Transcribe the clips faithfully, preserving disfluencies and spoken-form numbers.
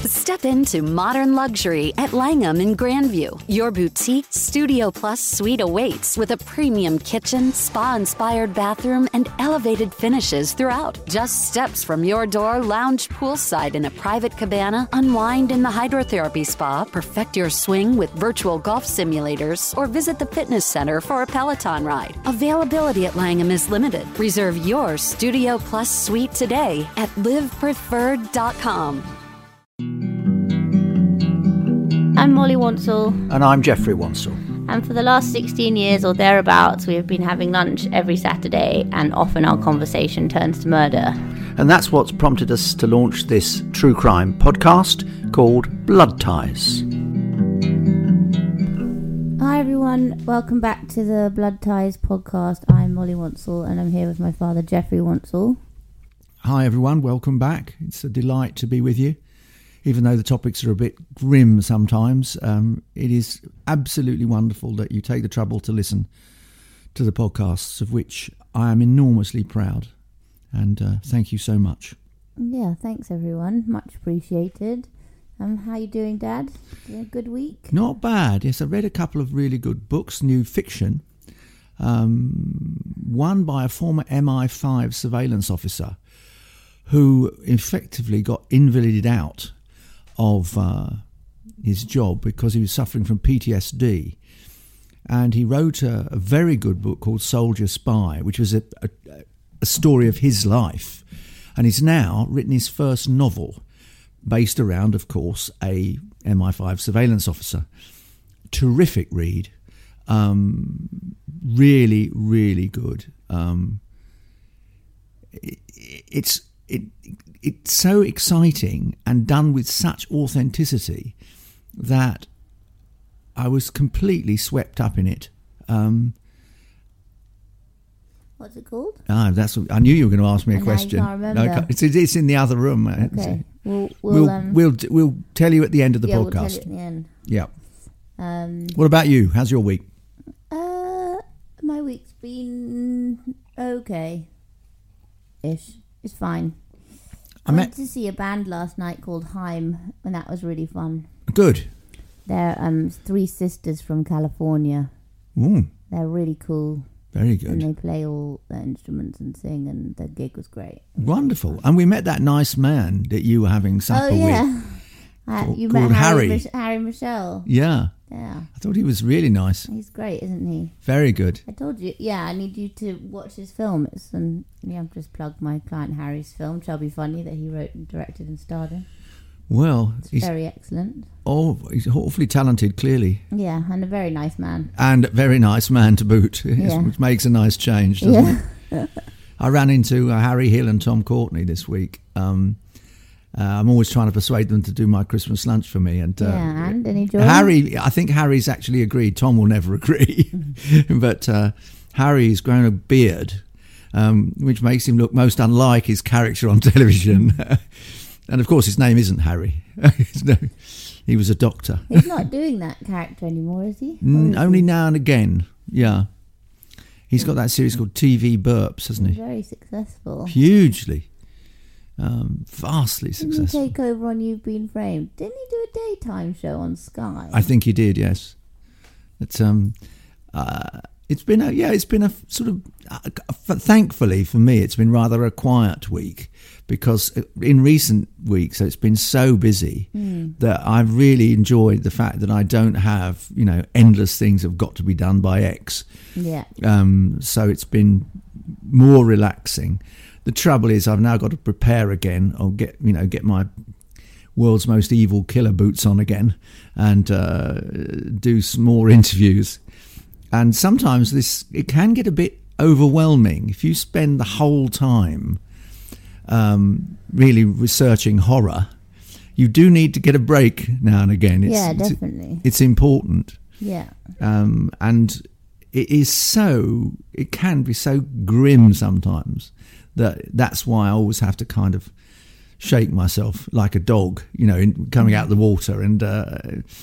Step into modern luxury at Langham in Grandview. Your boutique Studio Plus suite awaits with a premium kitchen, spa-inspired bathroom, and elevated finishes throughout. Just steps from your door, lounge poolside in a private cabana, unwind in the hydrotherapy spa, perfect your swing with virtual golf simulators, or visit the fitness center for a Peloton ride. Availability at Langham is limited. Reserve your Studio Plus suite today at live preferred dot com. I'm Molly Wansell. And I'm Jeffrey Wansell. And for the last sixteen years or thereabouts, we have been having lunch every Saturday, and often our conversation turns to murder. And that's what's prompted us to launch this true crime podcast called Blood Ties. Hi everyone, welcome back to the Blood Ties podcast. I'm Molly Wansell and I'm here with my father, Jeffrey Wansell. Hi everyone, welcome back. It's a delight to be with you. Even though the topics are a bit grim sometimes, um, it is absolutely wonderful that you take the trouble to listen to the podcasts, of which I am enormously proud. And uh, thank you so much. Yeah, thanks everyone. Much appreciated. Um, how you doing, Dad? Yeah, good week? Not bad. Yes, I read a couple of really good books, new fiction. Um, one by a former M I five surveillance officer who effectively got invalided out of uh, his job because he was suffering from P T S D, and he wrote a, a very good book called Soldier Spy, which was a, a, a story of his life, and he's now written his first novel based around, of course, a M I five surveillance officer. Terrific read, um, really, really good. Um, it, it's it. It's so exciting and done with such authenticity that I was completely swept up in it. Um, What's it called? Ah, that's. I knew you were going to ask me a and question. Now you can't remember. No, it's, it's in the other room. Okay, we'll we'll we'll, um, we'll we'll tell you at the end of the yeah, podcast. We'll tell you at the end. Yeah. Um, what about you? How's your week? Uh, my week's been okay. Ish. It's fine. I, I went met... to see a band last night called Haim, and that was really fun. Good. They're um three sisters from California. Mm. They're really cool. Very good. And they play all the instruments and sing, and the gig was great. Wonderful. And we met that nice man that you were having supper oh, yeah. with. Uh, called, you called met Harry, Harry. Mich- Harry Michelle. Yeah. Yeah. I thought he was really nice. He's great, isn't he? Very good. I told you, yeah, I need you to watch his film. It's and yeah, I've just plugged my client Harry's film, Chubby Funny, that he wrote and directed and starred in. Well, it's he's very excellent. Oh, he's awfully talented, clearly. Yeah, and a very nice man. And a very nice man to boot, yeah. which makes a nice change, doesn't yeah. it? I ran into uh, Harry Hill and Tom Courtenay this week. Um, uh, I'm always trying to persuade them to do my Christmas lunch for me. And, uh, yeah, and any joy? Harry, I think Harry's actually agreed. Tom will never agree. but uh, Harry's grown a beard, um, which makes him look most unlike his character on television. And of course, his name isn't Harry. No, he was a doctor. He's not doing that character anymore, is he? Mm, is only he? now and again, yeah. He's got that series called T V Burps, hasn't he? Very successful. Hugely. Um, vastly Didn't successful. he take over on You've Been Framed? Didn't he do a daytime show on Sky? I think he did, yes. It's um, uh, it's been a yeah, it's been a sort of uh, thankfully for me, it's been rather a quiet week because in recent weeks it's been so busy mm. that I've really enjoyed the fact that I don't have you know endless things have got to be done by X. Yeah. Um. So it's been more relaxing. The trouble is, I've now got to prepare again, or get you know get my world's most evil killer boots on again, and uh, do some more interviews. And sometimes this it can get a bit overwhelming if you spend the whole time um, really researching horror. You do need to get a break now and again. It's, yeah, definitely. It's, it's important. Yeah. Um, and it is so. It can be so grim sometimes. That that's why I always have to kind of shake myself like a dog, you know, in, coming out of the water and uh,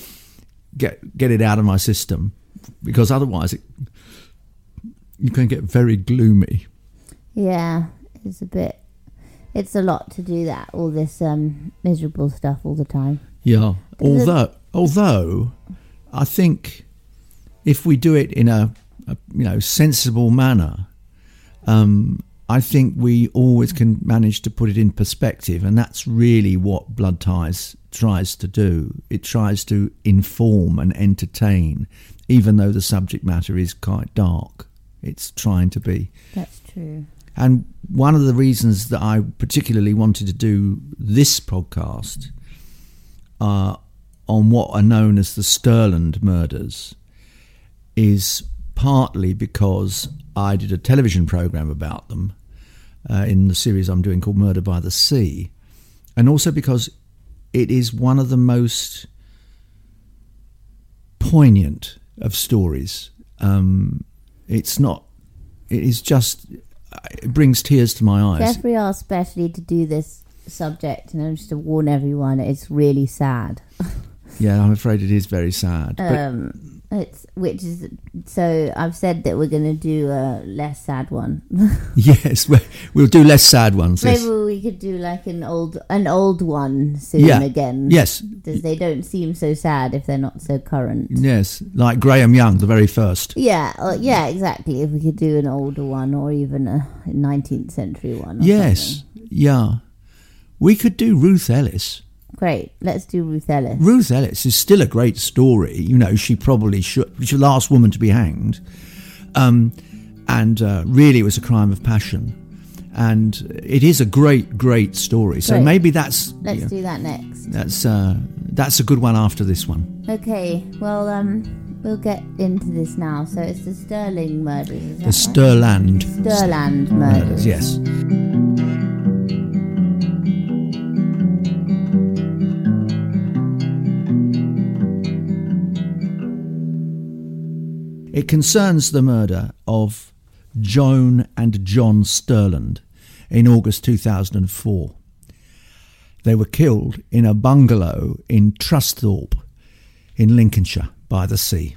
get get it out of my system, because otherwise it, you can get very gloomy. Yeah, it's a bit. It's a lot to do that, all this um, miserable stuff all the time. Yeah, although although I think if we do it in a, a you know sensible manner, um, I think we always can manage to put it in perspective, and that's really what Blood Ties tries to do. It tries to inform and entertain, even though the subject matter is quite dark. It's trying to be. That's true. And one of the reasons that I particularly wanted to do this podcast uh, on what are known as the Stirland murders is partly because I did a television programme about them uh, in the series I'm doing called Murder by the Sea, and also because it is one of the most poignant of stories. Um, it's not, it is just, it brings tears to my eyes. Jeffrey asked specially to do this subject, and just to warn everyone, it's really sad. Yeah, I'm afraid it is very sad. Um, it's which is so. I've said that we're going to do a less sad one. Yes, we'll do less sad ones. Maybe yes. we could do like an old, an old one soon Yeah. again. Yes, because they don't seem so sad if they're not so current. yes, like Graham Young, the very first. Yeah, uh, yeah, exactly. If we could do an older one, or even a nineteenth century one. Or Yes, something. yeah, we could do Ruth Ellis. Great. Let's do Ruth Ellis. Ruth Ellis is still a great story. You know, she probably should. She's the last woman to be hanged, um, and uh, really, it was a crime of passion. And it is a great, great story. So Great. maybe that's Let's you know, do that next. that's uh, that's a good one after this one. Okay. Well, um, we'll get into this now. So it's the Stirling murders. Is that The right? Stirland Stirland murders. Yes. It concerns the murder of Joan and John Stirland in August two thousand four. They were killed in a bungalow in Trusthorpe in Lincolnshire by the sea.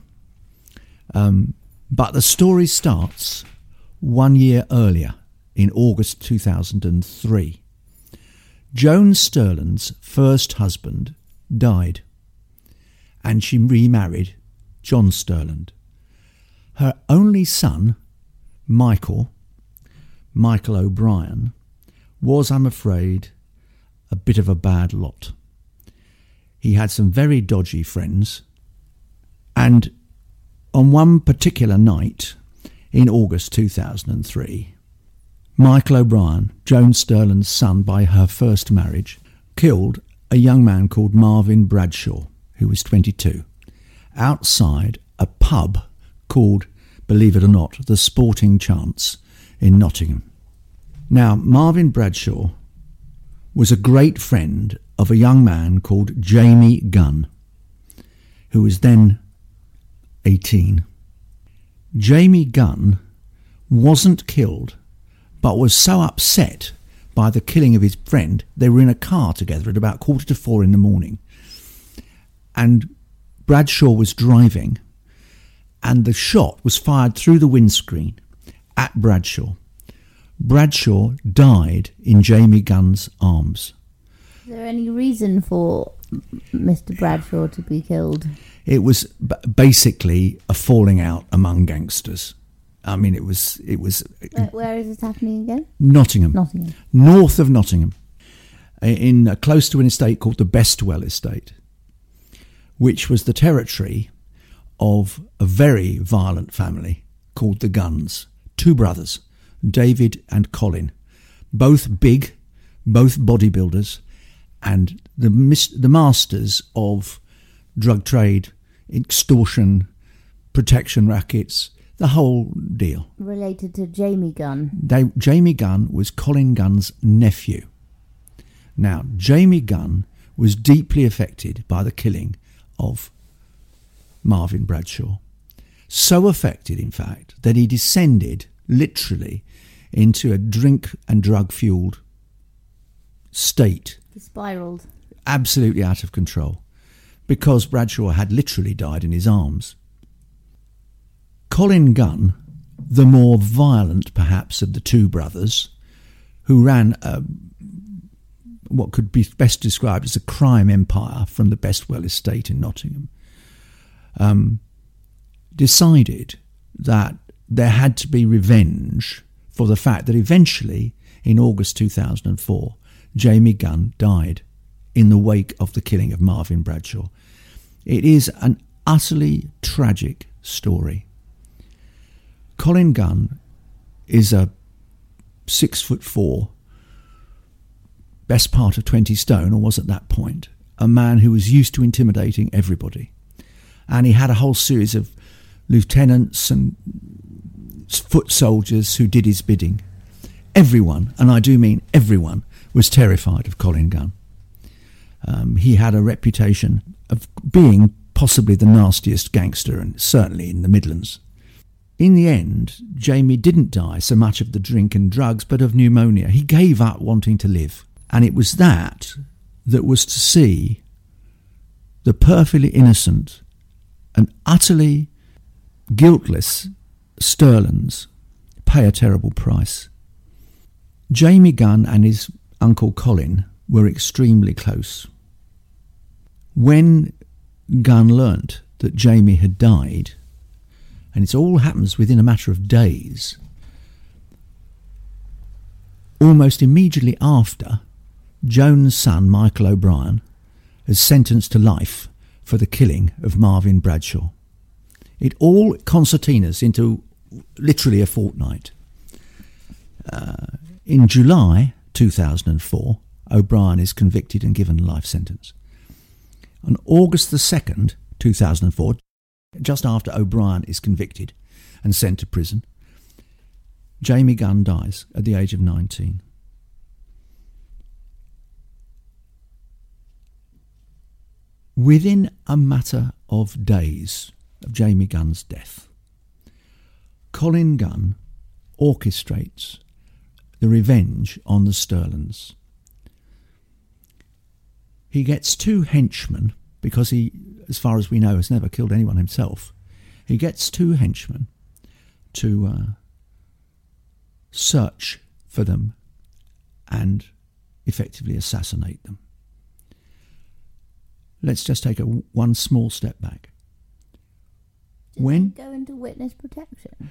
Um, but the story starts one year earlier in August two thousand three. Joan Stirland's first husband died, and she remarried John Stirland. Her only son, Michael, Michael O'Brien, was, I'm afraid, a bit of a bad lot. He had some very dodgy friends, and on one particular night in August two thousand three, Michael O'Brien, Joan Stirland's son by her first marriage, killed a young man called Marvin Bradshaw, who was twenty-two, outside a pub called, believe it or not, the Sporting Chance in Nottingham. Now, Marvin Bradshaw was a great friend of a young man called Jamie Gunn, who was then eighteen. Jamie Gunn wasn't killed, but was so upset by the killing of his friend, they were in a car together at about quarter to four in the morning. And Bradshaw was driving, and the shot was fired through the windscreen at Bradshaw. Bradshaw died in Jamie Gunn's arms. Is there any reason for Mister Bradshaw to be killed? It was b- basically a falling out among gangsters. I mean, it was it was Where, where is this happening again? Nottingham, Nottingham. north of Nottingham, in uh, close to an estate called the Bestwell Estate, which was the territory of a very violent family called the Gunns, two brothers, David and Colin, both big, both bodybuilders, and the mis- the masters of drug trade, extortion, protection rackets, the whole deal. Related to Jamie Gunn. They, Jamie Gunn was Colin Gunn's nephew. Now, Jamie Gunn was deeply affected by the killing of Marvin Bradshaw. So affected, in fact, that he descended, literally, into a drink and drug-fuelled state. He spiralled. Absolutely out of control, because Bradshaw had literally died in his arms. Colin Gunn, the more violent perhaps of the two brothers, who ran a, what could be best described as a crime empire from the Bestwell estate in Nottingham, um, decided that there had to be revenge for the fact that eventually, in August two thousand four, Jamie Gunn died in the wake of the killing of Marvin Bradshaw. It is an utterly tragic story. Colin Gunn is a six foot four, best part of twenty stone, or was at that point, a man who was used to intimidating everybody. And he had a whole series of lieutenants and foot soldiers who did his bidding. Everyone, and I do mean everyone, was terrified of Colin Gunn. Um, he had a reputation of being possibly the nastiest gangster, and certainly in the Midlands. In the end, Jamie didn't die so much of the drink and drugs, but of pneumonia. He gave up wanting to live. And it was that that was to see the perfectly innocent and utterly guiltless Sterlands pay a terrible price. Jamie Gunn and his uncle Colin were extremely close. When Gunn learnt that Jamie had died, and it all happens within a matter of days, almost immediately after, Joan's son Michael O'Brien is sentenced to life for the killing of Marvin Bradshaw. It all concertinas into literally a fortnight. Uh, in July two thousand four, O'Brien is convicted and given a life sentence. On August the second, two thousand four, just after O'Brien is convicted and sent to prison, Jamie Gunn dies at the age of nineteen. Within a matter of days of Jamie Gunn's death, Colin Gunn orchestrates the revenge on the Sterlands. He gets two henchmen, because he, as far as we know, has never killed anyone himself. He gets two henchmen to uh, search for them and effectively assassinate them. Let's just take a one small step back. Did when they go into witness protection?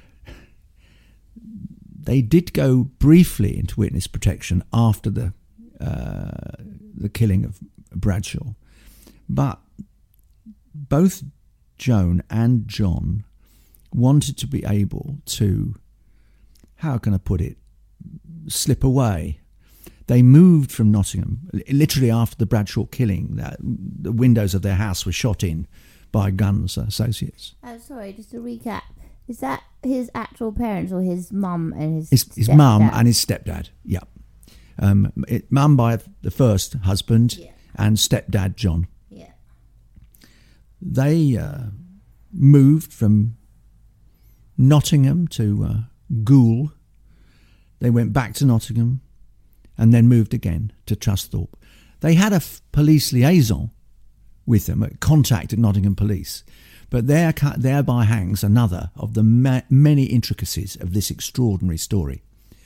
They did go briefly into witness protection after the uh, the killing of Bradshaw, but both Joan and John wanted to be able to, how can I put it, slip away. They moved from Nottingham literally after the Bradshaw killing. That the windows of their house were shot in by Gunn's associates. Oh, sorry, just to recap. Is that his actual parents or his mum and his His, his mum and his stepdad, yeah. Um, it, mum by the first husband, yeah, and stepdad John. Yeah. They uh, moved from Nottingham to uh, Goole. They went back to Nottingham and then moved again to Trusthorpe. They had a f- police liaison with them, a contact at Nottingham Police, but there, thereby hangs another of the ma- many intricacies of this extraordinary story.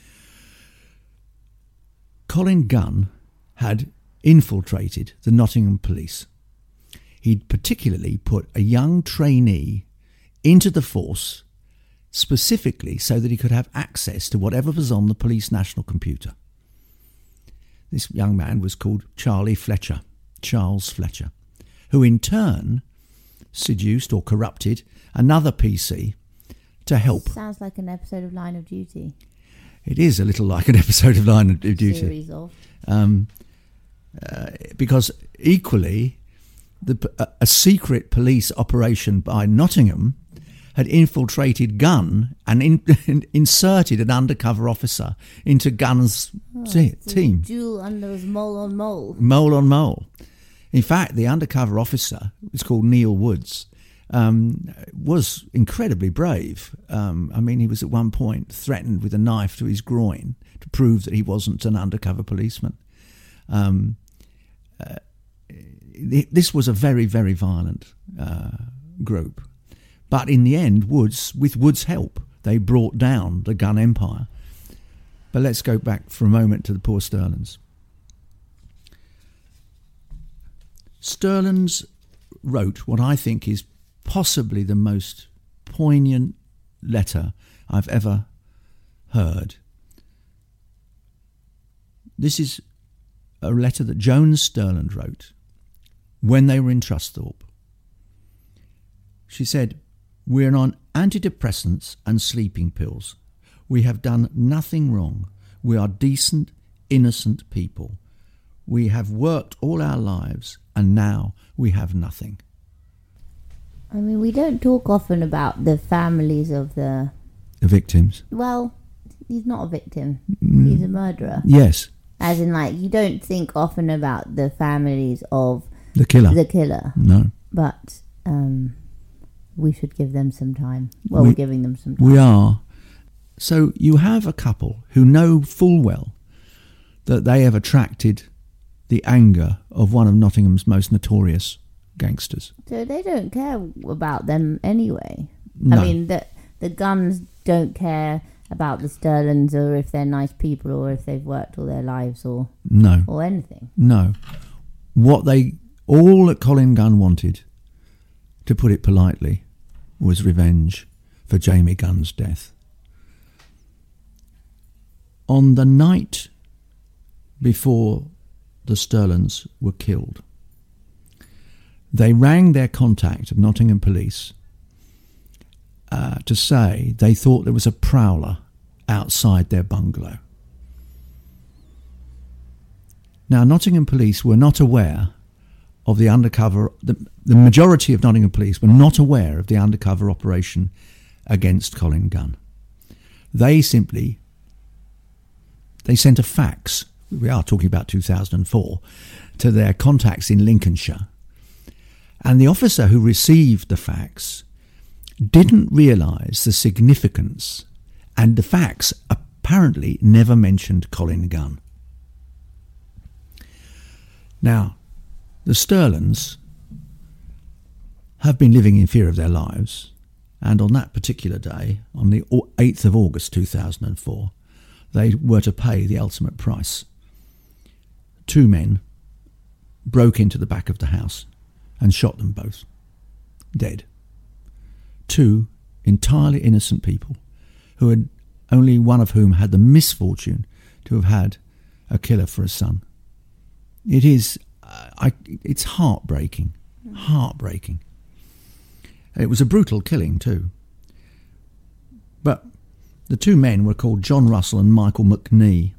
Colin Gunn had infiltrated the Nottingham Police. He'd particularly put a young trainee into the force specifically so that he could have access to whatever was on the police national computer. This young man was called Charlie Fletcher, Charles Fletcher, who in turn seduced or corrupted another P C to help. Sounds like an episode of Line of Duty. It is a little like an episode of Line of Duty. Series of. Um, uh, because equally, the, a, a secret police operation by Nottingham had infiltrated Gunn and in, in, inserted an undercover officer into Gunn's oh, t- team. Duel under his mole on mole. Mole on mole. In fact, the undercover officer, it's called Neil Woods, um, was incredibly brave. Um, I mean, he was at one point threatened with a knife to his groin to prove that he wasn't an undercover policeman. Um, uh, this was a very, very violent uh, group. But in the end, Woods, with Woods' help, they brought down the Gunn Empire. But let's go back for a moment to the poor Sterlands. Sterlands wrote what I think is possibly the most poignant letter I've ever heard. This is a letter that Joan Sterland wrote when they were in Trusthorpe. She said, "We're on antidepressants and sleeping pills. We have done nothing wrong. We are decent, innocent people. We have worked all our lives and now we have nothing." I mean, we don't talk often about the families of the... The victims. Well, he's not a victim. Mm. He's a murderer. Yes. As in, like, you don't think often about the families of... The killer. The killer. No. But um, we should give them some time. Well, we, we're giving them some time. We are. So you have a couple who know full well that they have attracted the anger of one of Nottingham's most notorious gangsters. So they don't care about them anyway. No. I mean, the, the Guns don't care about the Sterlands or if they're nice people or if they've worked all their lives or no or anything. No. What they... All that Colin Gunn wanted, to put it politely, was revenge for Jamie Gunn's death. On the night before the Sterlands were killed, they rang their contact at Nottingham Police uh, to say they thought there was a prowler outside their bungalow. Now, Nottingham Police were not aware of the undercover... The, the majority of Nottingham Police were not aware of the undercover operation against Colin Gunn. They simply... They sent a fax, we are talking about two thousand four, to their contacts in Lincolnshire. And the officer who received the fax didn't realise the significance, and the fax apparently never mentioned Colin Gunn. Now, the Sterlands have been living in fear of their lives, and on that particular day, on the eighth of August two thousand four, they were to pay the ultimate price. Two men broke into the back of the house and shot them both, dead. Two entirely innocent people, who had only one of whom had the misfortune to have had a killer for a son. It is, uh, I, it's heartbreaking, heartbreaking. It was a brutal killing too. But the two men were called John Russell and Michael McNee.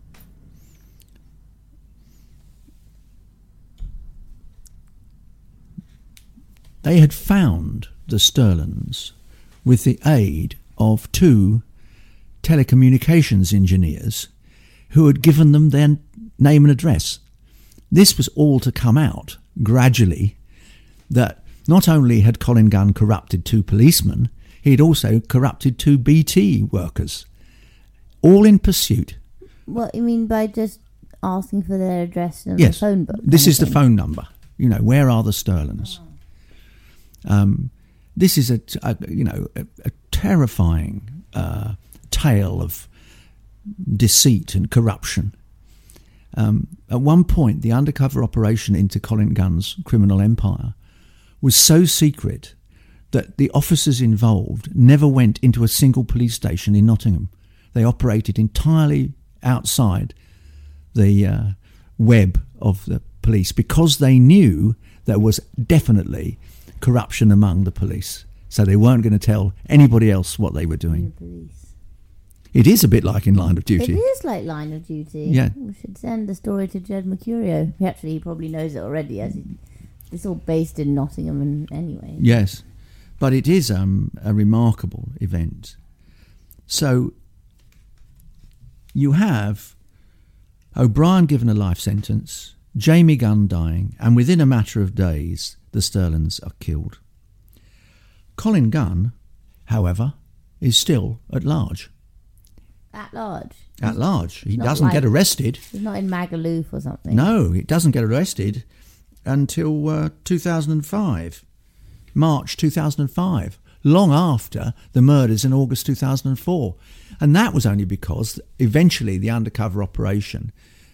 They had found the Sterlands with the aid of two telecommunications engineers who had given them their name and address. This was all to come out gradually that not only had Colin Gunn corrupted two policemen, he had also corrupted two B T workers, all in pursuit. What you mean by just asking for their address and yes, the phone book? This is thing? the phone number. You know, where are the Sterlands? Oh. Um, this is a, a you know a, a terrifying uh, tale of deceit and corruption. Um, at one point, the undercover operation into Colin Gunn's criminal empire was so secret that the officers involved never went into a single police station in Nottingham. They operated entirely outside the uh, web of the police because they knew there was definitely corruption among the police. So they weren't going to tell anybody else what they were doing. The police. It is a bit like in Line of Duty. It is like Line of Duty. Yeah. We should send the story to Jed Mercurio. Actually, he probably knows it already, as it, it's all based in Nottingham and anyway. Yes. But it is um, a remarkable event. So you have O'Brien given a life sentence, Jamie Gunn dying, and within a matter of days, the Sterlands are killed. Colin Gunn, however, is still at large. At large? At large. He Not doesn't like- get arrested. He's not in Magaluf or something. No, he doesn't get arrested until uh, two thousand five. March two thousand five, long after the murders in August two thousand four. And that was only because eventually the undercover operation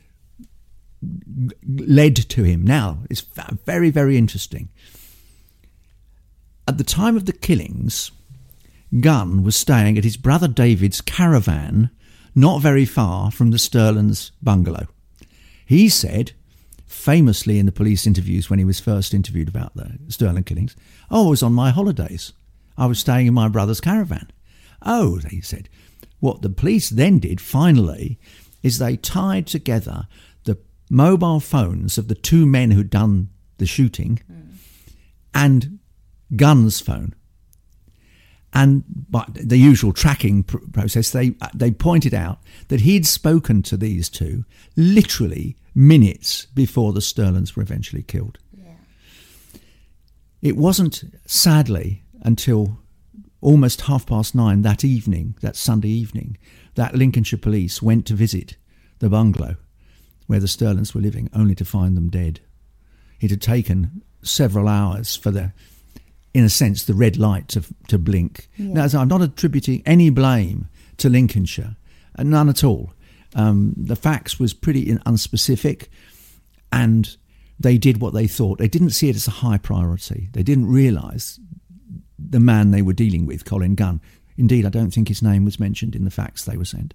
led to him. Now, it's very, very interesting. At the time of the killings, Gunn was staying at his brother David's caravan not very far from the Sterlings' bungalow. He said, famously in the police interviews when he was first interviewed about the Sterling killings, "Oh, I was on my holidays. I was staying in my brother's caravan." Oh, he said. What the police then did, finally, is they tied together the mobile phones of the two men who'd done the shooting mm. and Gunn's phone. And by the usual tracking pr- process, they they pointed out that he'd spoken to these two literally minutes before the Sterlings were eventually killed. Yeah. It wasn't, sadly, until almost half past nine that evening, that Sunday evening, that Lincolnshire police went to visit the bungalow where the Sterlings were living, only to find them dead. It had taken several hours for the, in a sense, the red light to to blink. Yeah. Now, I'm not attributing any blame to Lincolnshire, none at all. Um, the facts was pretty unspecific, and they did what they thought. They didn't see it as a high priority. They didn't realise the man they were dealing with, Colin Gunn. Indeed, I don't think his name was mentioned in the facts they were sent.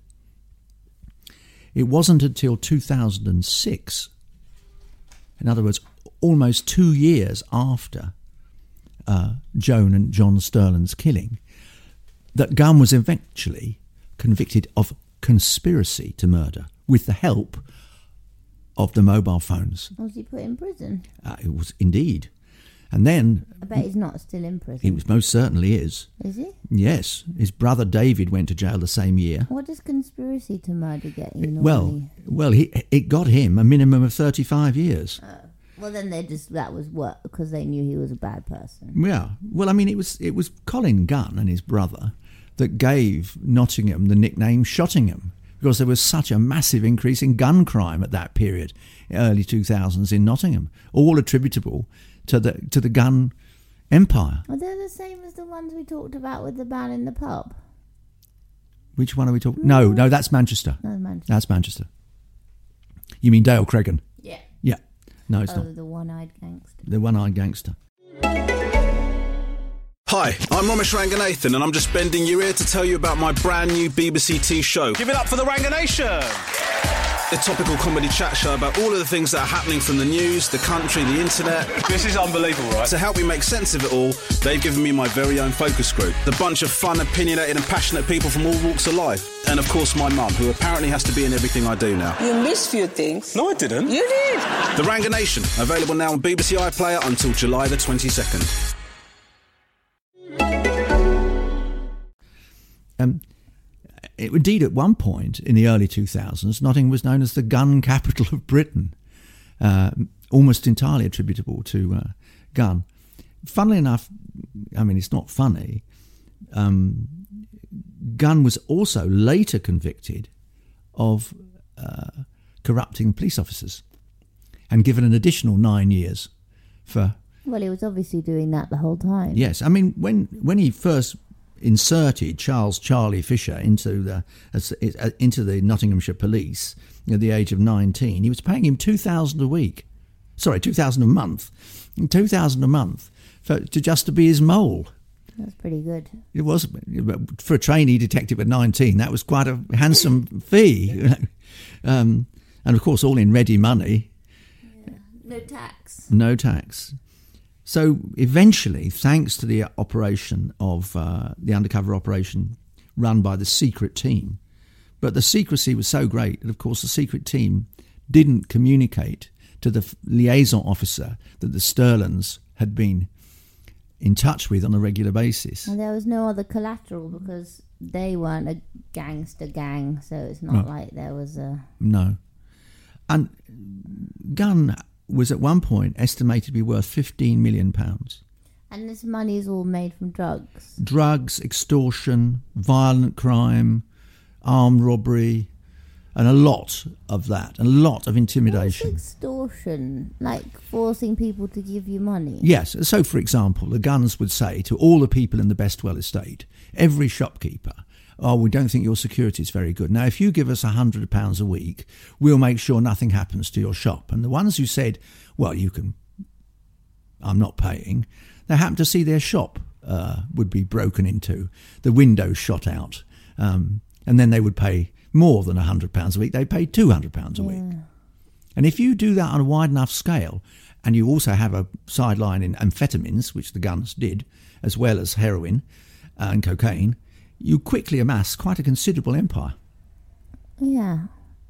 It wasn't until two thousand six, in other words, almost two years after uh, Joan and John Sterling's killing, that Gunn was eventually convicted of conspiracy to murder with the help of the mobile phones. Was he put in prison? Uh, it was indeed. And then... I bet he's not still in prison. He was, most certainly is. Is he? Yes. His brother David went to jail the same year. What does conspiracy to murder get you normally? Well, well, he, it got him a minimum of thirty-five years. Oh. Well, then they just that was work because they knew he was a bad person. Yeah. Well, I mean, it was it was Colin Gunn and his brother that gave Nottingham the nickname Shottingham, because there was such a massive increase in gun crime at that period, early two thousands in Nottingham, all attributable to the to the gun empire. Are they the same as the ones we talked about with the ban in the pub? Which one are we talking? No, no, that's Manchester. No, Manchester. That's Manchester. You mean Dale Cregan? Yeah. Yeah. No, it's oh, not. the one-eyed gangster. The one-eyed gangster. Hi, I'm Ramesh Ranganathan, and I'm just bending your ear to tell you about my brand new B B C T show. Give it up for the Ranganation! A topical comedy chat show about all of the things that are happening from the news, the country, the internet. This is unbelievable, right? To help me make sense of it all, they've given me my very own focus group. The bunch of fun, opinionated and passionate people from all walks of life. And of course my mum, who apparently has to be in everything I do now. You missed few things. No, I didn't. You did. The Ranganation, available now on B B C iPlayer until July the twenty-second. Um, it, indeed, at one point in the early two thousands, Nottingham was known as the gun capital of Britain, uh, almost entirely attributable to uh, Gunn. Funnily enough, I mean, it's not funny, um, Gunn was also later convicted of uh, corrupting police officers and given an additional nine years for... Well, he was obviously doing that the whole time. Yes, I mean, when when he first inserted Charles Charlie Fisher into the uh, into the Nottinghamshire Police at the age of nineteen, he was paying him two thousand a week, sorry, two thousand a month, two thousand a month for to just to be his mole. That's pretty good. It was for a trainee detective at nineteen. That was quite a handsome fee, um, and of course, all in ready money. Yeah. No tax. No tax. So eventually, thanks to the operation of uh, the undercover operation run by the secret team, but the secrecy was so great that, of course, the secret team didn't communicate to the liaison officer that the Sterlings had been in touch with on a regular basis. And there was no other collateral because they weren't a gangster gang, so it's not no. like there was a... No. And Gunn was at one point estimated to be worth fifteen million pounds. And this money is all made from drugs? Drugs, extortion, violent crime, armed robbery, And a lot of that, a lot of intimidation. What's extortion? Like forcing people to give you money? Yes. So, for example, the guns would say to all the people in the Bestwell estate, every shopkeeper, oh, we don't think your security is very good. Now, if you give us one hundred pounds a week, we'll make sure nothing happens to your shop. And the ones who said, well, you can, I'm not paying, they happened to see their shop uh, would be broken into, the windows shot out, um, and then they would pay more than one hundred pounds a week. They pay two hundred pounds a yeah. week. And if you do that on a wide enough scale, and you also have a sideline in amphetamines, which the guns did, as well as heroin and cocaine, you quickly amass quite a considerable empire. Yeah.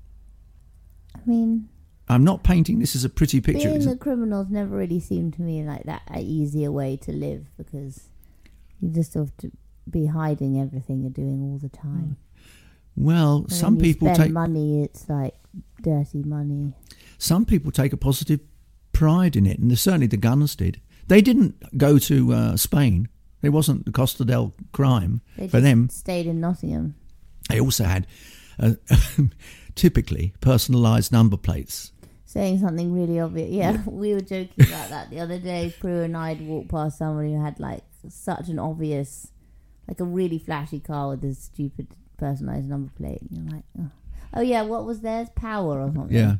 I mean... I'm not painting this as a pretty picture. Being a criminal's never really seemed to me like that an easier way to live, because you just have to be hiding everything you're doing all the time. Well, and some when you people spend take money. It's like dirty money. Some people take a positive pride in it, and certainly the guns did. They didn't go to uh, Spain. It wasn't the Costa del Crime They for just them. stayed in Nottingham. They also had uh, typically personalised number plates. Saying something really obvious. Yeah, we were joking about that the other day. Prue and I'd walked past someone who had like such an obvious, like a really flashy car with a stupid personalised number plate. And you're like, oh. oh yeah, what was theirs? Power or something? Yeah.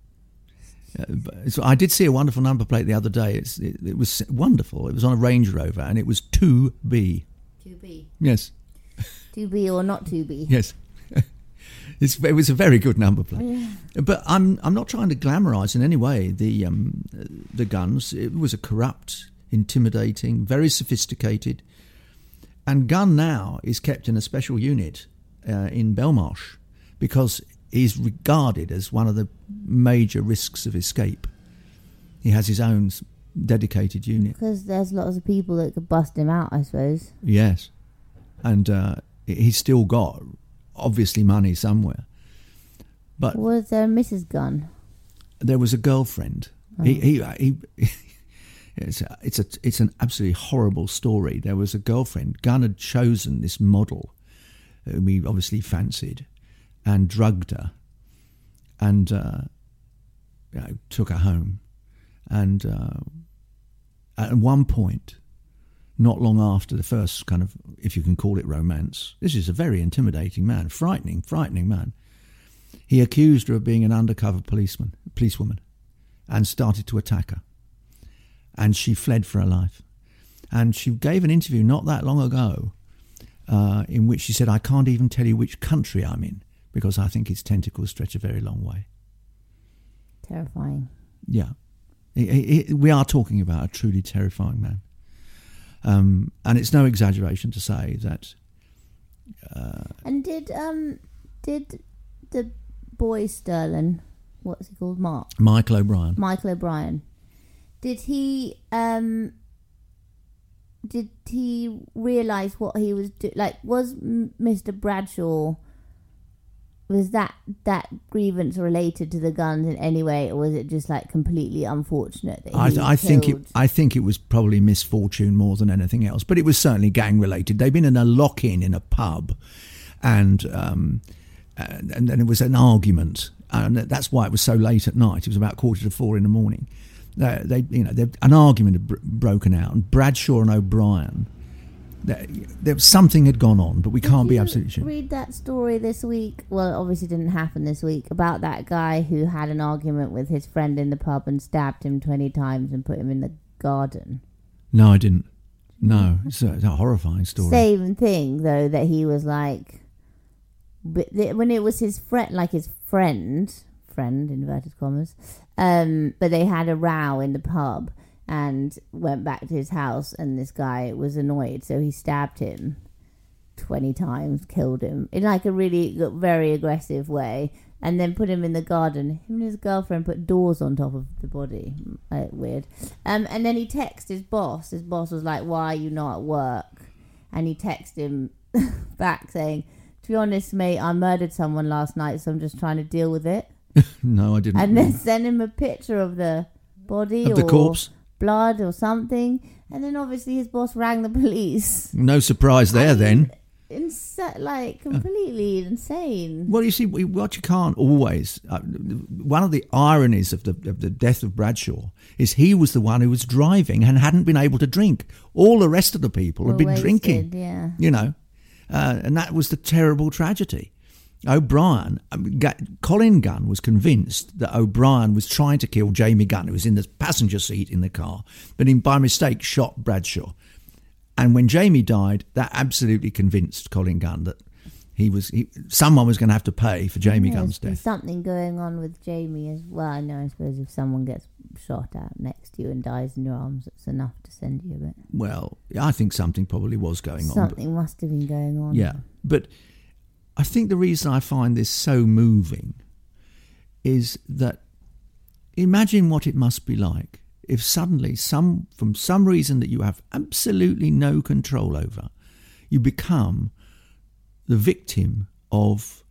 Uh, but- so I did see a wonderful number plate the other day. It's, it, it was wonderful. It was on a Range Rover, and it was two B. two B. Yes, two B or not two B. yes. It's, it was a very good number plate. Yeah. But I'm I'm not trying to glamorise in any way the um, the guns. It was a corrupt, intimidating, very sophisticated. And Gunn now is kept in a special unit uh, in Belmarsh because he's regarded as one of the major risks of escape. He has his own s- dedicated unit. Because there's lots of people that could bust him out, I suppose. Yes. And uh, he's still got, obviously, money somewhere. But Was there Missus Gunn? there was a girlfriend. Oh. He, he, he, it's, a, it's, a, it's an absolutely horrible story. There was a girlfriend. Gunn had chosen this model, whom he obviously fancied, and drugged her, and uh, you know, took her home. And uh, at one point, not long after the first kind of, if you can call it romance, this is a very intimidating man, frightening, frightening man. He accused her of being an undercover policeman, policewoman, and started to attack her. And she fled for her life. And she gave an interview not that long ago uh, in which she said, I can't even tell you which country I'm in because I think its tentacles stretch a very long way. Terrifying. Yeah. He, he, he- we are talking about a truly terrifying man. Um, and it's no exaggeration to say that And did um did the boy Sterling, what's he called, Mark Michael O'Brien, Michael O'Brien, did he um did he realise what he was doing? Like, was M- Mister Bradshaw, was that that grievance related to the guns in any way, or was it just like completely unfortunate that he I, th- I think it, killed- I think it was probably misfortune more than anything else, but it was certainly gang related. They'd been in a lock-in in a pub, and um, and, and then it was an argument, and that's why it was so late at night. It was about quarter to four in the morning. They, they you know, they, an argument had br- broken out, and Bradshaw and O'Brien. There, there something had gone on, but we Did can't be you absolutely sure. read that story this week? Well, it obviously didn't happen this week, about that guy who had an argument with his friend in the pub and stabbed him twenty times and put him in the garden. No, I didn't. No, it's a, it's a horrifying story. Same thing, though, that he was like, but th- when it was his friend, like his friend, friend inverted commas, um, but they had a row in the pub and went back to his house, and this guy was annoyed, so he stabbed him twenty times, killed him in like a really very aggressive way, and then put him in the garden. Him and his girlfriend put doors on top of the body. Like, weird. Um, and then he texted his boss. His boss was like, "Why are you not at work?" And he texted him back saying, "To be honest, mate, I murdered someone last night, so I'm just trying to deal with it." No, I didn't. And then send him a picture of the body Of the or corpse? blood or something. And then obviously his boss rang the police. No surprise there, I mean, then. insa- like completely uh, insane. Well, you see, what you can't always. Uh, one of the ironies of the of the death of Bradshaw is he was the one who was driving and hadn't been able to drink. All the rest of the people had been wasted, drinking. Yeah. You know, uh, and that was the terrible tragedy. O'Brien, Colin Gunn was convinced that O'Brien was trying to kill Jamie Gunn, who was in the passenger seat in the car, but he, by mistake, shot Bradshaw. And when Jamie died, that absolutely convinced Colin Gunn that he was he, someone was going to have to pay for Jamie yeah, Gunn's there's death. Something going on with Jamie as well. I know, I suppose if someone gets shot out next to you and dies in your arms, it's enough to send you a bit. Well, I think something probably was going on. Something must have been going on. Yeah, but I think the reason I find this so moving is that imagine what it must be like if suddenly, some from some reason that you have absolutely no control over, you become the victim of...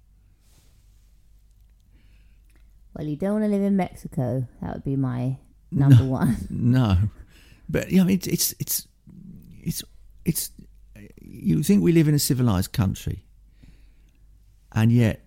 Well, you don't want to live in Mexico. That would be my number no, one. No. But, you know, it's, it's, it's, it's, it's, you think we live in a civilised country, and yet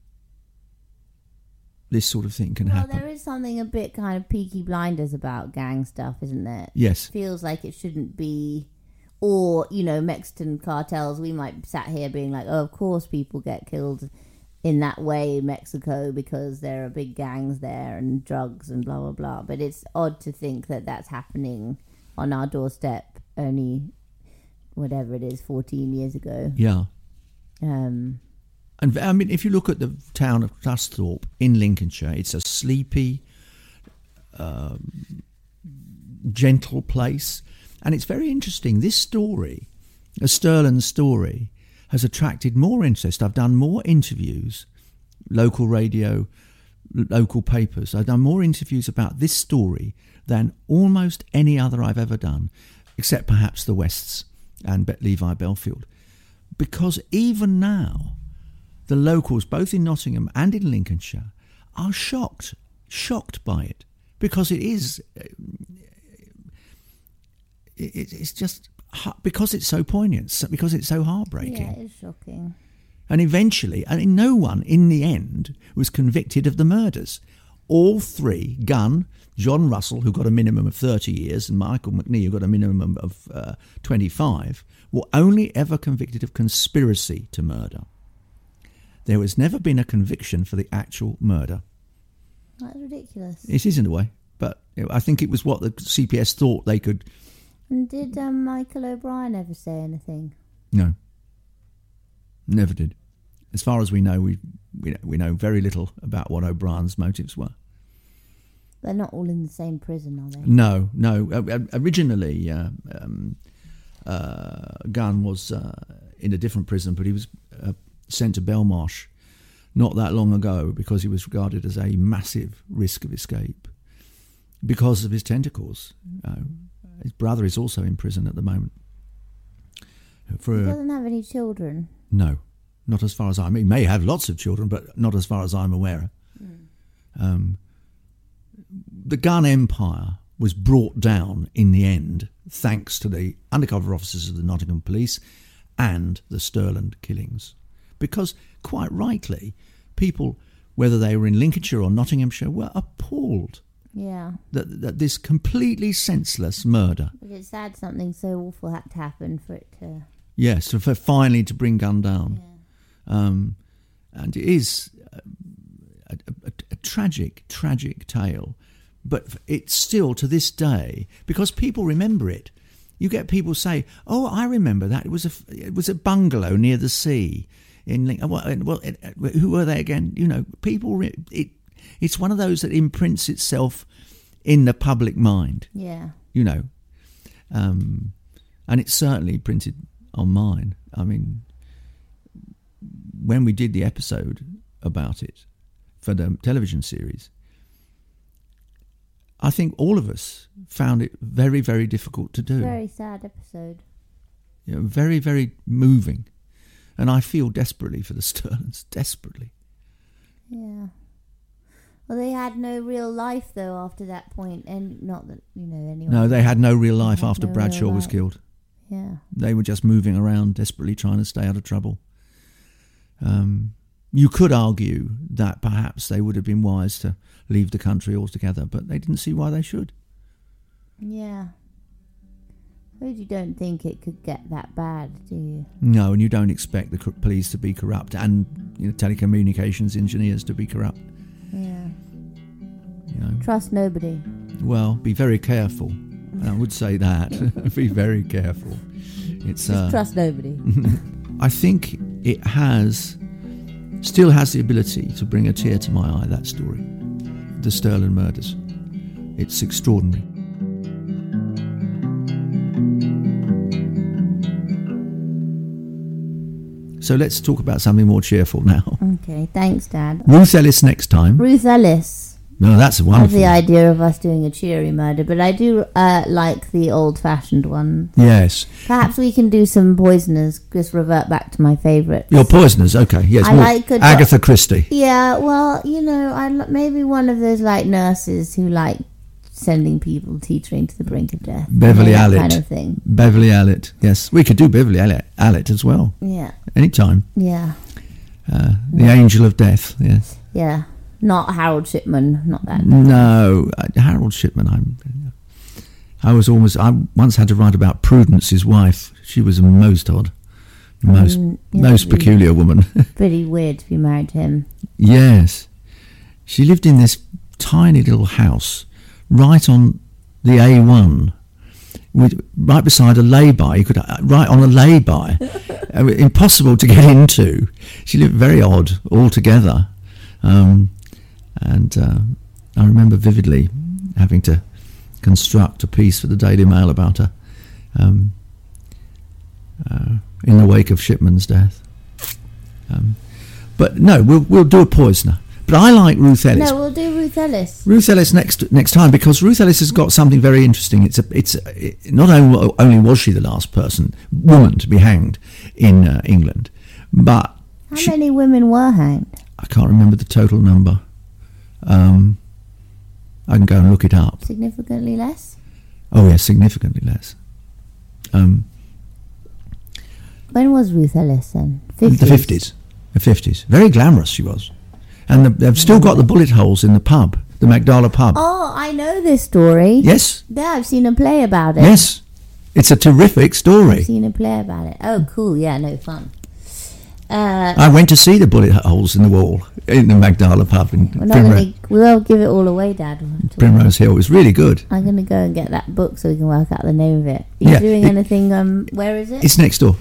this sort of thing can well, happen. There is something a bit kind of Peaky Blinders about gang stuff, isn't there? Yes. It feels like it shouldn't be, or, you know, Mexican cartels, we might sat here being like, oh, of course people get killed in that way in Mexico because there are big gangs there and drugs and blah, blah, blah. But it's odd to think that that's happening on our doorstep only, whatever it is, fourteen years ago. Yeah. Um... And I mean, if you look at the town of Clusthorpe in Lincolnshire, it's a sleepy, um, gentle place. And it's very interesting. This story, a Stirling story, has attracted more interest. I've done more interviews, local radio, local papers. I've done more interviews about this story than almost any other I've ever done, except perhaps the Wests and Levi Belfield. Because even now, the locals, both in Nottingham and in Lincolnshire, are shocked, shocked by it, because it is, it's just, because it's so poignant, because it's so heartbreaking. Yeah, it is shocking. And eventually, I mean, no one in the end was convicted of the murders. All three, Gunn, John Russell, who got a minimum of thirty years, and Michael McNee, who got a minimum of uh, twenty-five, were only ever convicted of conspiracy to murder. There has never been a conviction for the actual murder. That's ridiculous. It is in a way, but you know, I think it was what the C P S thought they could... And did um, Michael O'Brien ever say anything? No. Never did. As far as we know, we we, we know very little about what O'Brien's motives were. They're not all in the same prison, are they? No, no. Uh, originally, uh, um, uh, Gunn was uh, in a different prison, but he was... Uh, sent to Belmarsh not that long ago because he was regarded as a massive risk of escape because of his tentacles. Uh, his brother is also in prison at the moment. For he a, doesn't have any children? No, not as far as I... He may have lots of children, but not as far as I'm aware. Mm. Um, the Gunn empire was brought down in the end thanks to the undercover officers of the Nottingham Police and the Stirling killings. Because, quite rightly, people, whether they were in Lincolnshire or Nottinghamshire, were appalled yeah. that, that this completely senseless murder... But it's sad something so awful had to happen for it to... Yes, for finally to bring Gunn down. Yeah. Um, and it is a, a, a, a tragic, tragic tale. But it's still, to this day, because people remember it, you get people say, oh, I remember that. It was a, it was a bungalow near the sea. In well, well, who were they again? You know, people. It it's one of those that imprints itself in the public mind. Yeah. You know, um, and it's certainly printed on mine. I mean, when we did the episode about it for the television series, I think all of us found it very, very difficult to do. Very sad episode. You know, very, very moving. And I feel desperately for the Stirlings, desperately. Yeah. Well, they had no real life, though, after that point. And not that, you know, anyone... No, they had no real life after no Bradshaw was life. killed. Yeah. They were just moving around, desperately trying to stay out of trouble. Um, you could argue that perhaps they would have been wise to leave the country altogether, but they didn't see why they should. Yeah. I suppose you don't think it could get that bad, do you? No, and you don't expect the co- police to be corrupt and you know, telecommunications engineers to be corrupt. Yeah. You know. Trust nobody. Well, be very careful. I would say that. Be very careful. It's Just uh, trust nobody. I think it has, still has the ability to bring a tear to my eye, that story. The Stirling murders. It's extraordinary. So let's talk about something more cheerful now. Okay, thanks, Dad. Ruth Ellis next time. Ruth Ellis. No, that's I have wonderful. the idea of us doing a cheery murder, but I do uh, like the old-fashioned one. Yes. Perhaps we can do some poisoners. Just revert back to my favourites. Your poisoners, okay. Yes. I more- like a- Agatha Christie. Yeah, well, you know, I maybe one of those like nurses who like sending people teetering to the brink of death. Beverly you know, that Allitt. kind of thing. Beverly Allitt. Yes, we could do Beverly Allitt, Allitt as well. Yeah, Anytime. yeah, Uh, the Angel of Death. Yes. yeah. Not Harold Shipman, not that. No, uh, Harold Shipman. I'm. I was almost. I once had to write about Prudence, his wife. She was a most odd, most Mm, yeah, most that'd be peculiar woman. Pretty weird to be married to him. Yes, she lived in this tiny little house right on the A one, with, right beside a lay-by. You could uh, right on a lay-by, uh, impossible to get into. She lived very odd altogether. Um, and uh, I remember vividly having to construct a piece for the Daily Mail about her um, uh, in the wake of Shipman's death. Um, but no, we'll we'll do a poisoner. But I like Ruth Ellis. No, we'll do Ruth Ellis. Ruth Ellis next next time, because Ruth Ellis has got something very interesting. It's a it's a, it, not only only was she the last person woman to be hanged in uh, England, but How she, many women were hanged? I can't remember the total number. Um, I can go and look it up. Significantly less? Oh, yes, significantly less. Um, When was Ruth Ellis then? fifties? the fifties. The fifties. Very glamorous she was. And the, they've still got the bullet holes in the pub, the Magdala pub. Oh, I know this story. Yes, Yeah, I've seen a play about it. yes. It's a terrific story. I've seen a play about it. Oh, cool. Yeah, no fun. Uh, I went to see the bullet holes in the wall in the Magdala pub in we're not Primrose, gonna, we won't give it all away, Dad. Primrose Hill. It was really good. I'm going to go and get that book so we can work out the name of it. Are you Yeah, doing it- anything? Um, where is it? It's next door.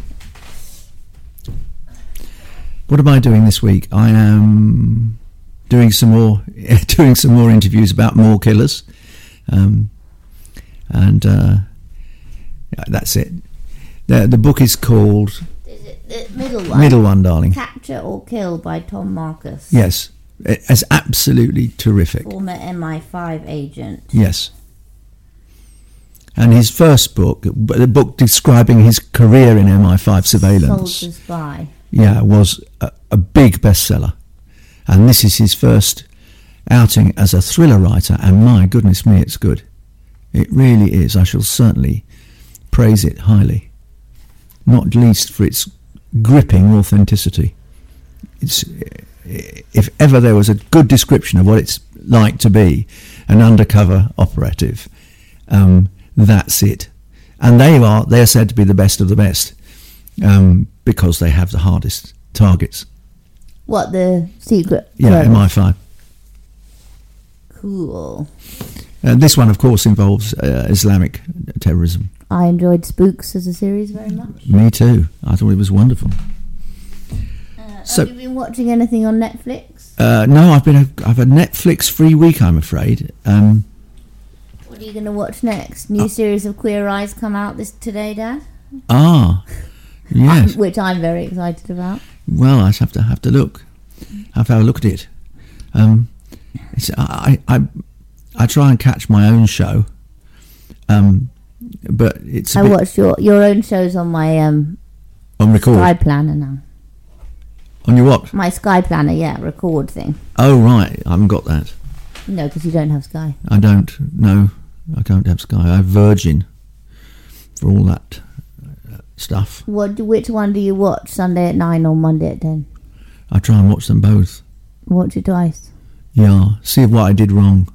What am I doing this week? I am doing some more doing some more interviews about more killers, um, and uh, yeah, that's it. The the book is called Is it the middle one? Middle One, darling. Capture or Kill by Tom Marcus. Yes, it's absolutely terrific. Former M I five agent. Yes. And his first book, the book describing his career in M I five surveillance, Soldier Spy. yeah, was a, a big bestseller. And this is his first outing as a thriller writer, and my goodness me, it's good. It really is. I shall certainly praise it highly, not least for its gripping authenticity. It's, if ever there was a good description of what it's like to be an undercover operative, um, that's it. And they are they're said to be the best of the best, um, because they have the hardest targets. What, the secret? Yeah, service? M I five. Cool. And this one, of course, involves uh, Islamic terrorism. I enjoyed Spooks as a series very much. Me too. I thought it was wonderful. Uh, So- have you been watching anything on Netflix? Uh, no, I've been a, I've a Netflix free week, I'm afraid. Um, What are you going to watch next? New Uh, series of Queer Eyes come out this today, Dad? ah, yes. Which I'm very excited about. Well, I have to have to look. I have to have a look at it. Um, it's, I, I I try and catch my own show, um, but it's a I bit watched your your own shows on my um on record. Sky Planner now. On your what? My Sky Planner, yeah, record thing. Oh right, I haven't got that. No, because you don't have Sky. I don't. No, I don't have Sky. I have Virgin for all that stuff. What? Which one do you watch? Sunday at nine or Monday at ten? I try and watch them both. Watch it twice. Yeah, see what I did wrong.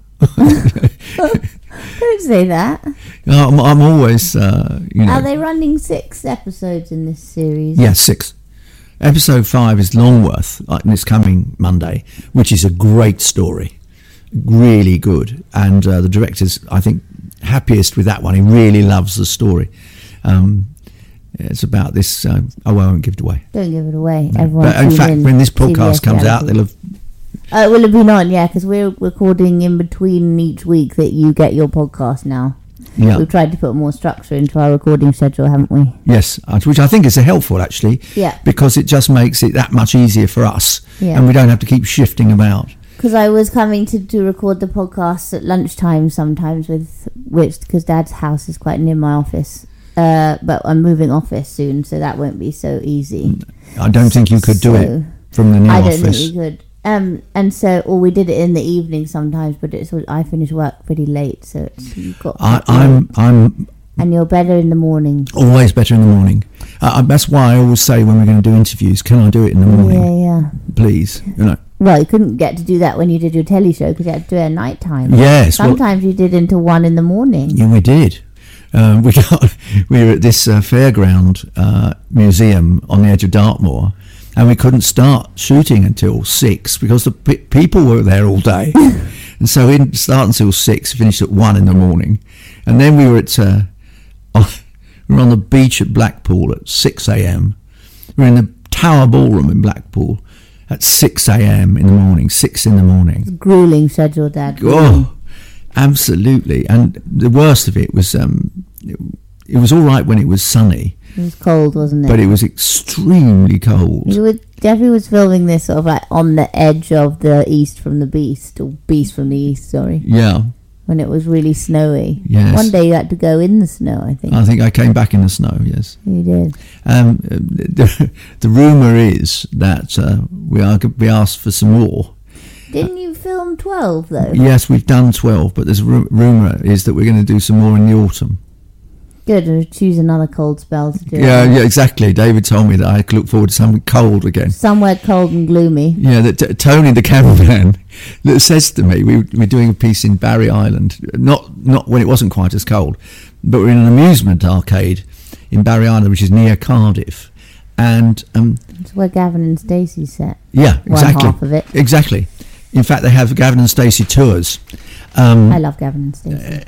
Don't say that. I'm, I'm always, uh, you know. Are they running six episodes in this series? Yes, six. Episode five is Longworth, and it's coming Monday, which is a great story. Really good. And uh, the director's, I think, happiest with that one. He really loves the story. Um, it's about this. Uh, oh, well, I won't give it away. Don't give it away. No. Everyone. But in fact, in when this podcast T V S comes out, reality. they'll have. Uh, it will have been on, yeah, because we're recording in between each week that you get your podcast now. Yeah. We've tried to put more structure into our recording schedule, haven't we? Yes, which I think is helpful, actually. Yeah. Because it just makes it that much easier for us. Yeah. And we don't have to keep shifting about. Because I was coming to, to record the podcast at lunchtime sometimes with which because Dad's house is quite near my office. Uh, but I'm moving office soon, so that won't be so easy. I don't think you could do So, it from the new I office. don't think we could. Um, and so, or we did it in the evening sometimes, but it's I finish work pretty late, so it's you've got. I, I'm I'm and you're better in the morning. always better in the morning. Uh, that's why I always say when we're going to do interviews, can I do it in the morning, Yeah, yeah. please? You know. Well, you couldn't get to do that when you did your telly show because you had to do it at night time. Yes. well, Sometimes you did until one in the morning. Yeah, we did. Um, we got we were at this uh, fairground uh, museum on the edge of Dartmoor, and we couldn't start shooting until six because the pe- people were there all day, and so we didn't start until six. Finished at one in the morning, and then we were at uh, on, we were on the beach at Blackpool at six a.m. We were in the Tower Ballroom in Blackpool at six a.m. in the morning. Six in the morning. Grueling schedule, Dad. Oh, absolutely. And the worst of it was, um, it, it was all right when it was sunny, It was cold, wasn't it? but it was extremely cold. You would, Jeffrey was filming this sort of like on the edge of the East from the Beast, or Beast from the East, sorry, Yeah, when it was really snowy. Yes. One day you had to go in the snow, I think. I think I came back in the snow, yes. You did. Um, the the rumour is that uh, we are going to be asked for some more. Didn't you film twelve, though? Yes, we've done twelve, but there's a ru- rumour is that we're going to do some more in the autumn. Good, or choose another cold spell to do Yeah, it. yeah, exactly. David told me that I could look forward to something cold again. Somewhere cold and gloomy. Yeah, that t- Tony, the cameraman, that says to me, we, we're doing a piece in Barry Island, not not when it wasn't quite as cold, but we're in an amusement arcade in Barry Island, which is near Cardiff, and um, It's where Gavin and Stacey set. yeah, One exactly, half of it. exactly. In fact, they have Gavin and Stacey tours, um, I love Gavin and Stacey.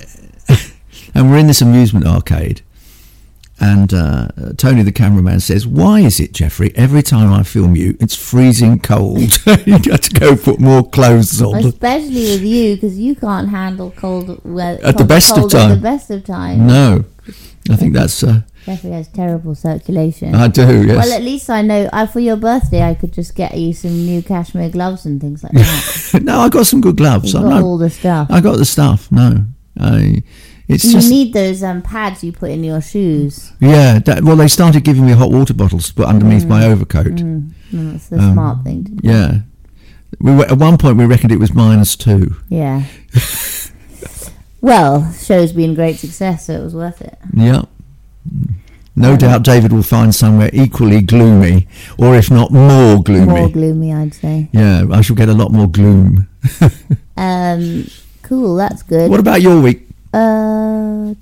and we're in this amusement arcade. And uh, Tony, the cameraman, says, "Why is it, Jeffrey, every time I film you, it's freezing cold? You got to go put more clothes on." Especially with you, because you can't handle cold weather At the best of cold time. At the best of time. No, I think that's. Uh, Jeffrey has terrible circulation. I do. Yes. Well, at least I know. I, for your birthday, I could just get you some new cashmere gloves and things like that. No, I got some good gloves. You've I got know. all the stuff. I got the stuff. No, I. It's You just. need those um, pads you put in your shoes. Yeah. That, well, they started giving me hot water bottles to put underneath my overcoat. Mm, no, that's the Um, smart thing to do. Yeah. We were, at one point we reckoned it was minus two. Yeah. Well, show's been a great success, so it was worth it. Yeah. No doubt David will find somewhere equally gloomy, or if not more gloomy. More gloomy, I'd say. Yeah, I shall get a lot more gloom. Um, cool, that's good. What about your week? Uh,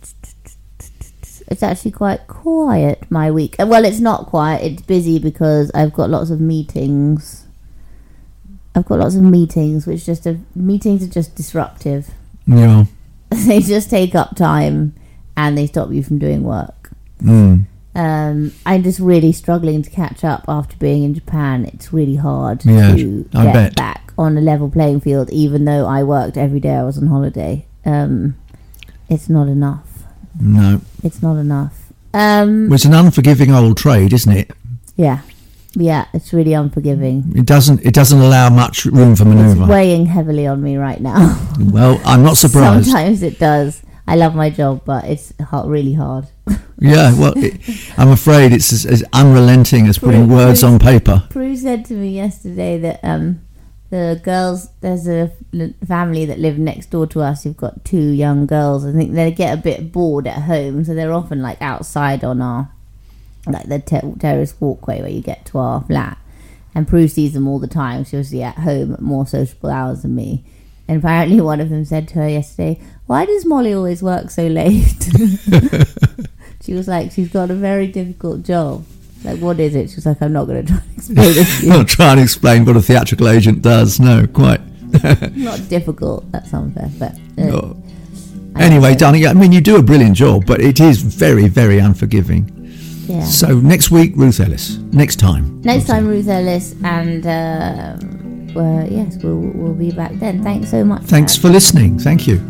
it's actually quite quiet, my week. Uh, Well, it's not quiet, it's busy because I've got lots of meetings. I've got lots of meetings, which just are, meetings are just disruptive. Yeah. They just take up time and they stop you from doing work. Mm. Um, I'm just really struggling to catch up after being in Japan. It's really hard Yeah, to I get bet. back on a level playing field, even though I worked every day I was on holiday. Um, it's not enough. No. It's not enough. Um, Well, it's an unforgiving old trade, isn't it? yeah, yeah, it's really unforgiving. It doesn't. It doesn't allow much room for It's manoeuvre. weighing heavily on me right now. Well, I'm not surprised. Sometimes it does. I love my job, but it's hard, really hard. Yeah. Well, it, I'm afraid it's as, as unrelenting as putting Prue- words Prue's- on paper. Prue said to me yesterday that um, the girls, there's a l- family that live next door to us who've got two young girls. I think they get a bit bored at home, so they're often like outside on our like the ter- terrace walkway where you get to our flat. And Prue sees them all the time. She's obviously at home at more sociable hours than me. And apparently one of them said to her yesterday, "Why does Molly always work so late?" She was like, she's got a very difficult job. Like, what is it? She was like, I'm not going to try and explain it to you. Not try and explain what a theatrical agent does. No, quite. Not difficult. That's unfair. But uh, no. Anyway, darling, I mean, you do a brilliant job, but it is very, very unforgiving. Yeah. So next week, Ruth Ellis. Next time. Next time, Ruth Ellis. And uh, uh, yes, we'll, we'll be back then. Thanks so much. Thanks for listening. Thank you.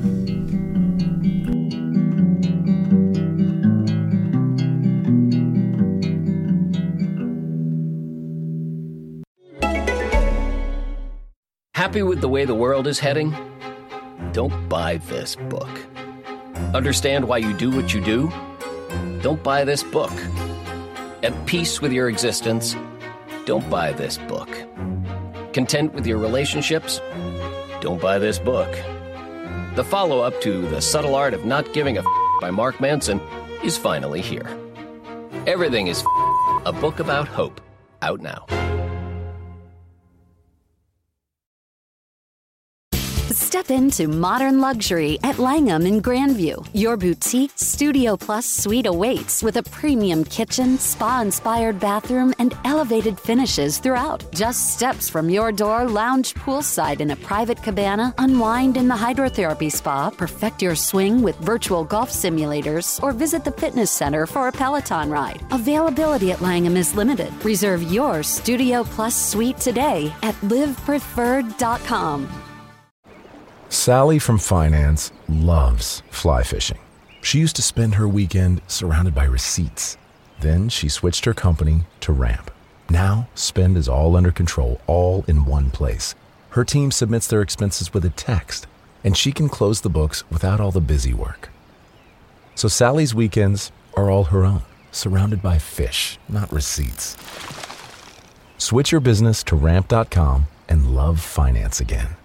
Happy with the way the world is heading? Don't buy this book. Understand why you do what you do? Don't buy this book. At peace with your existence? Don't buy this book. Content with your relationships? Don't buy this book. The follow-up to The Subtle Art of Not Giving a F*** by Mark Manson is finally here. Everything is F***, a book about hope, out now. Step into modern luxury at Langham in Grandview. Your boutique Studio Plus suite awaits with a premium kitchen, spa-inspired bathroom, and elevated finishes throughout. Just steps from your door, lounge poolside in a private cabana, unwind in the hydrotherapy spa, perfect your swing with virtual golf simulators, or visit the fitness center for a Peloton ride. Availability at Langham is limited. Reserve your Studio Plus suite today at live preferred dot com. Sally from finance loves fly fishing. She used to spend her weekend surrounded by receipts. Then she switched her company to Ramp. Now, spend is all under control, all in one place. Her team submits their expenses with a text, and she can close the books without all the busy work. So Sally's weekends are all her own, surrounded by fish, not receipts. Switch your business to ramp dot com and love finance again.